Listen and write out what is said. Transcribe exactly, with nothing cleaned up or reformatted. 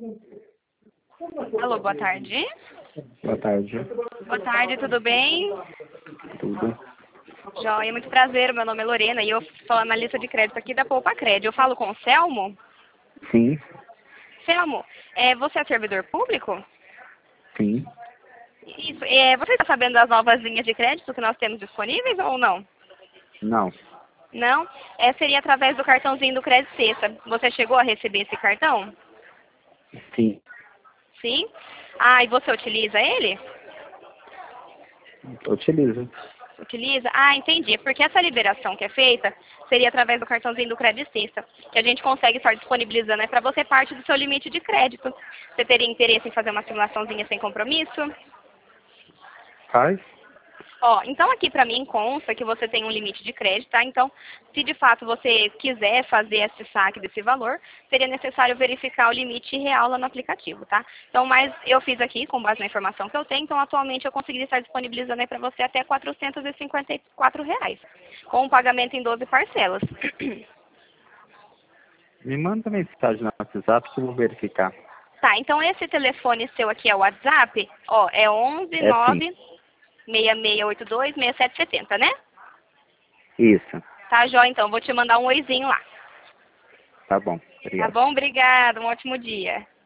Alô, boa tarde. Boa tarde. Boa tarde, tudo bem? Tudo. Joia, muito prazer, meu nome é Lorena e eu sou analista de crédito aqui da Poupa Crédito. Eu falo com o Selmo? Sim. Selmo, é, você é servidor público? Sim. Isso, é, você está sabendo das novas linhas de crédito que nós temos disponíveis ou não? Não. Não? É, seria através do cartãozinho do Crédito Sexta. Você chegou a receber esse cartão? Sim. Sim? Ah, e você utiliza ele? Utilizo. Utiliza? Ah, entendi. Porque essa liberação que é feita seria através do cartãozinho do Crédito Sexta, que a gente consegue estar disponibilizando para você parte do seu limite de crédito. Você teria interesse em fazer uma simulaçãozinha sem compromisso? Faz? Ó, então aqui para mim consta que você tem um limite de crédito, tá? Então, se de fato você quiser fazer esse saque desse valor, seria necessário verificar o limite real lá no aplicativo, tá? Então, mas eu fiz aqui com base na informação que eu tenho, então atualmente eu consegui estar disponibilizando aí para você até quatrocentos e cinquenta e quatro reais, com um pagamento em doze parcelas. Me manda mensagem no WhatsApp que eu vou verificar. Tá, então esse telefone seu aqui é o WhatsApp, ó, é onze É sim. nove seis seis oito dois seis sete sete zero, né? Isso. Tá, jóia, então, vou te mandar um oizinho lá. Tá bom. Tá Obrigado. bom? Obrigada. Um ótimo dia.